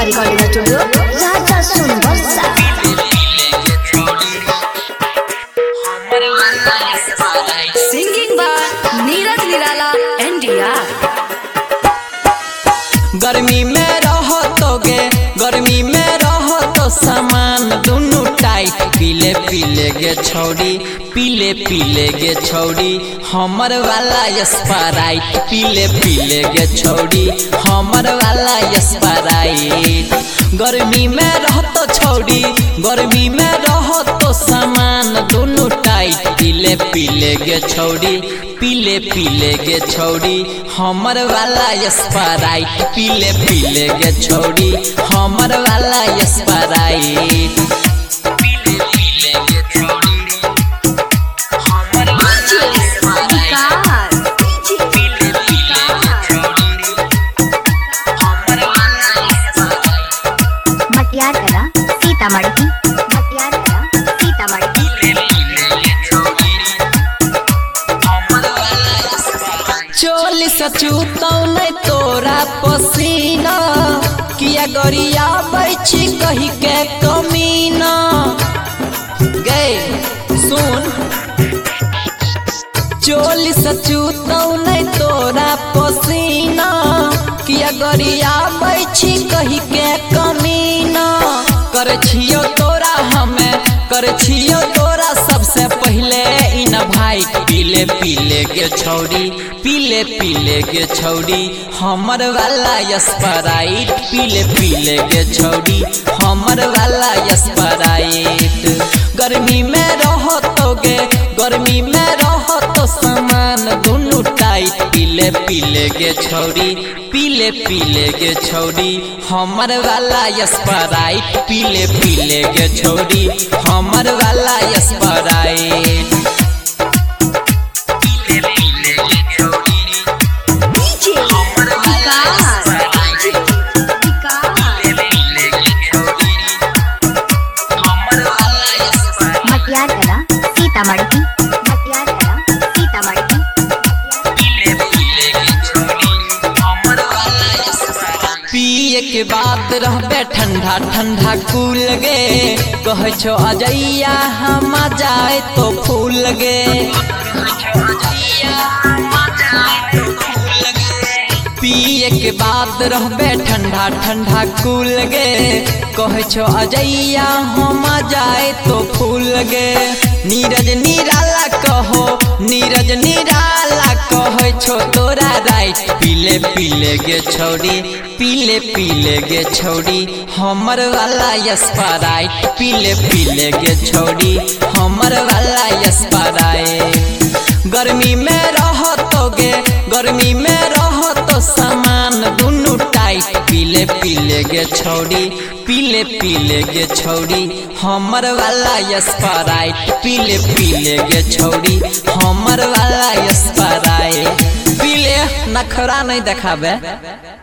Recording studio Raja Sonbarsa. Singing by Neeraj Nirala India. गर्मी में रहो तो सामान दोनों टाइट पीले पीले गे छौड़ी पीले पीले गे छौड़ी हमर वाला स्प्राइट पीले पीले गे छौड़ी हमर वाला स्प्राइट। गर्मी में रहो तो छौड़ी गर्मी में रहो तो सामान दोनों टाइट पीले पीले गे छौड़ी पीले पीले गे छौड़ी हमर वाला स्प्राइट पीले पीले गे छौड़ी हमर वाला स्प्राइट। पीले पीले गे छौड़ी हमर वाला स्प्राइट पीले पीले गे छौड़ी हमर वाला स्प्राइट। मटियार कला सीतामढ़ी मटियार कला सीतामढ़ी। चोली सचूतौ नहीं तोरा पसीना किया गरिया बैठी कही के कमीना गए सुन। चोली सचूतौ नहीं तोरा पसीना किया गरिया बैठी कही के कमीना। कर छियो तोरा हमें कर छियो तोरा सबसे पहले इन भाई पीले पीले गे छौड़ी पीले पीले गे छौड़ी हमर वाला स्प्राइट पीले पीले गे छौड़ी हमर वाला स्प्राइट। गर्मी में रहो गर्मी में रहो तो सामान दोनों टाइट पीले पीले गे छौड़ी पीले पीले गे छौड़ी हमर वाला स्प्राइट पीले पीले गे छौड़ी हमर वाला स्प्राइट। मटियार कला सीतामढ़ी मटियार कला सीतामढ़ी। पिए के बाद रहबे ठंडा ठंडा कूल गे कह छो अजैया हम जाए तो फूल गे। पिए के बाद रहबे ठंडा ठंडा कूल गे कह छो अजैया हम जाए तो फूल गे। नीरज निराला कहो छो तोरा राइट पीले पीले गे छौड़ी पीले पीले गे छौड़ी हमर वाला स्प्राइट पीले पीले गे छौड़ी हमर वाला स्प्राइट। गर्मी में रहो तो सामान दोनों टाइट पीले पीले गे छौड़ी पीले पीले गे छौड़ी हमर वाला स्प्राइट पीले पीले गे छौड़ी हमर वाला स्प्राइट। पीले नखरा नहीं देखाबे।